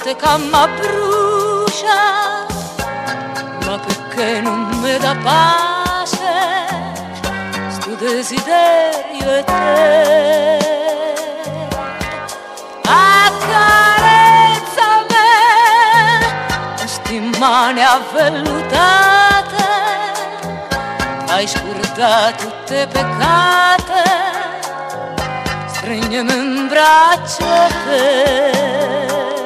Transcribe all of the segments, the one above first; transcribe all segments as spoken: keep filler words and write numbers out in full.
fronte che mi brucia, ma perché non mi dà pace sto desiderio e te. Accarezza me sti mani avvellutate, hai scordato tutte peccate, stringimi in braccio te.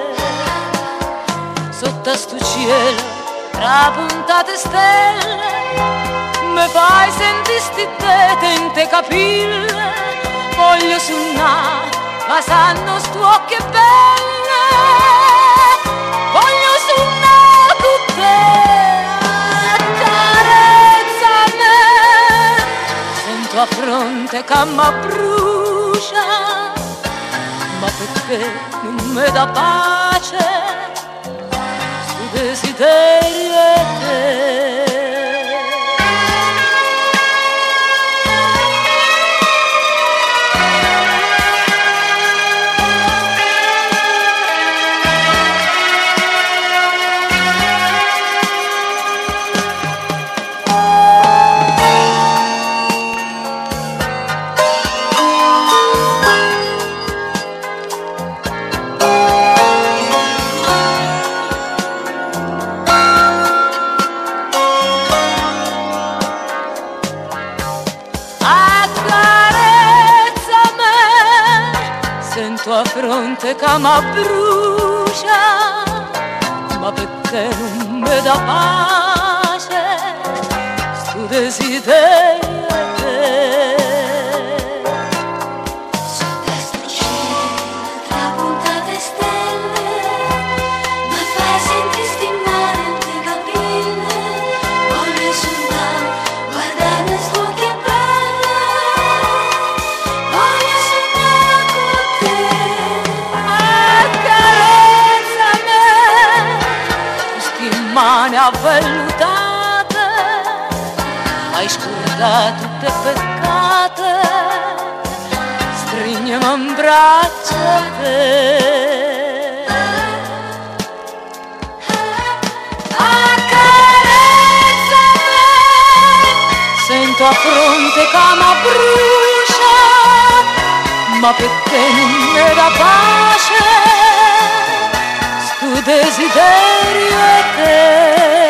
Sotto sto cielo tra puntate stelle mi fai sentire sti tete in te capille, voglio suonare ma sanno sto occhi belle, voglio suonare con te. Accarezza me, sento a fronte che mi brucia, ma perché non mi dà pace sto desiderio e te. Sento a fronte che mi brucia, ma perché non mi dà pace sto desiderio e te. Sotto sto cielo tra puntate stelle mi fai sentire sti mani in te capille, voglio suonare guardare sto occhi belle, voglio suonare con te. Accarezza me sti mani avvellutate, hai scordato tutte peccate, stringimi in braccio te. Accarezza me, sento a fronte che mi brucia, ma perché non mi dà pace sto desiderio e te.